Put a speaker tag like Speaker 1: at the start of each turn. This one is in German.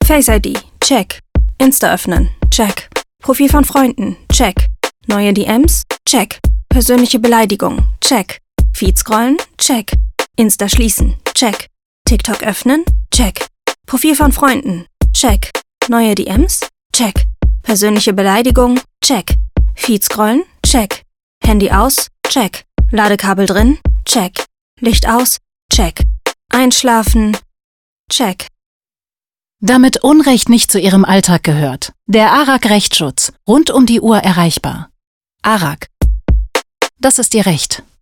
Speaker 1: Face ID, check. Insta öffnen, check. Profil von Freunden, check. Neue DMs, check. Persönliche Beleidigung, check. Feed scrollen, check. Insta schließen, check. TikTok öffnen, check. Profil von Freunden, check. Neue DMs, check. Persönliche Beleidigung, check. Feed scrollen, check. Handy aus, check. Ladekabel drin, check. Licht aus, check. Einschlafen, check.
Speaker 2: Damit Unrecht nicht zu Ihrem Alltag gehört. Der ARAG Rechtsschutz. Rund um die Uhr erreichbar. ARAG. Das ist Ihr Recht.